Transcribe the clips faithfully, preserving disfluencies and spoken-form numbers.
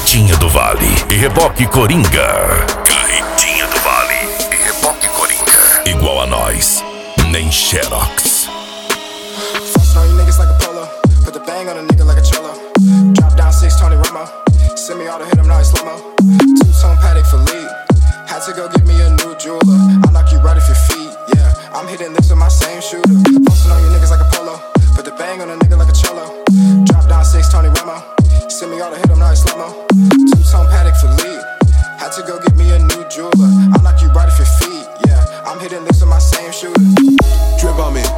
Carretinha do Vale e Reboque Coringa. Carretinha do Vale e Reboque Coringa. Igual a nós, nem Xerox. Fussin' on you niggas like a polo. Put the bang on a nigga like a cello. Drop down six Tony Romo. Send me all to hit him now in slow-mo. Two-tone Patek for lead. Had to go get me a new jeweler. I'll knock you right off your feet, yeah. I'm hitting licks with my same shooter. Fussin' on you niggas like a polo. Put the bang on a nigga like a cello. Drop down six Tony Romo. Send me all to hit him now in slow-mo. Two-tone Patek for lead. Had to go get me a new jeweler. I'll knock you right off your feet, yeah. I'm hitting licks with my same shooter. Drip on me.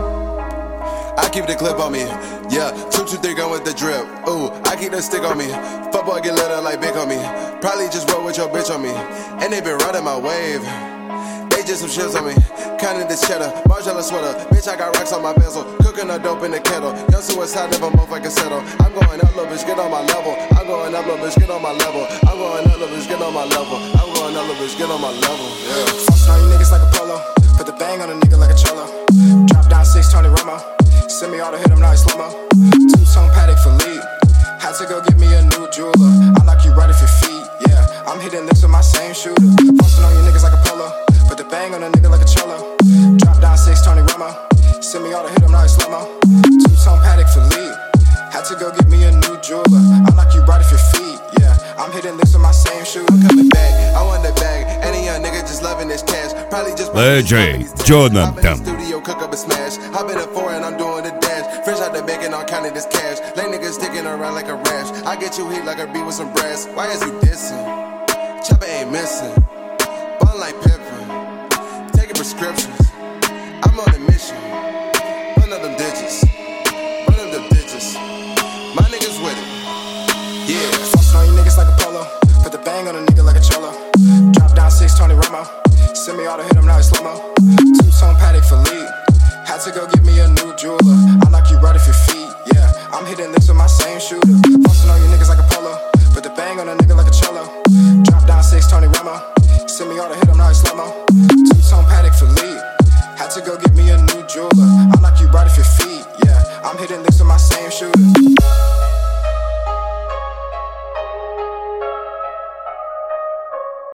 I keep the clip on me, yeah. Two, two, three, gun with the drip. Ooh, I keep the stick on me. Fuck boy, get lit up like big on me. Probably just roll with your bitch on me. And they been running my wave. They just some shits on me. Counting this cheddar, Margiela sweater. Bitch, I got racks on my bezel. Cooking the dope in the kettle. Young suicide, never motherfucking settle. I'm going up, little bitch, get on my level. I'm going up, little bitch, get on my level. I'm going up, little bitch, get on my level. I'm going up, little bitch, get on my level. Yeah. Fussin' on you niggas like a polo. Put the bang on a nigga like a cello. Drop down six Tony Romo. Send me all to hit him now in slow-mo. Two-tone Patek for lead. Had to go get me a new jeweler. I'll knock you right off your feet, yeah. I'm hitting licks with my same shooter. Fussin' on you niggas like a polo. Put the bang on a nigga like a cello. Drop down six Tony Romo. Send me all to hit him now in slow-mo. Two-tone Patek for lead. Had to go get me a new jeweler. I'll knock you right off your feet, yeah. I'm hitting licks with my same shooter. I'm coming back, I want the bag. Any young nigga just loving this cash. Probably just D J Jonathan. Studio, cook up a smash. I've been a four and I'm doing the dash. Fresh out the bacon, I'm counting this cash. Lame niggas sticking around like a rash. I get you heat like a beat with some brass. Why is you dissing? Chopper ain't missing. Bun like Pippin. Taking prescriptions. I'm on a mission. Run up them digits. Run up them digits. My niggas with it. Yeah. Fussin' on you niggas like a polo. Put the bang on a nigga like a cello. Drop down six Tony Romo. Send me all to hit him now in slow-mo. Two-tone Patek for lead. Had to go get me a new jeweler. I'll knock you right off your feet, yeah. I'm hitting licks with my same shooter. Fussin' on you niggas like a polo. Put the bang on a nigga like a cello. Drop down six Tony Romo. Send me all to hit him now in slow-mo. Two-tone Patek for lead. Had to go get me a new jeweler. I'll knock you right off your feet, yeah. I'm hitting licks with my same shooter.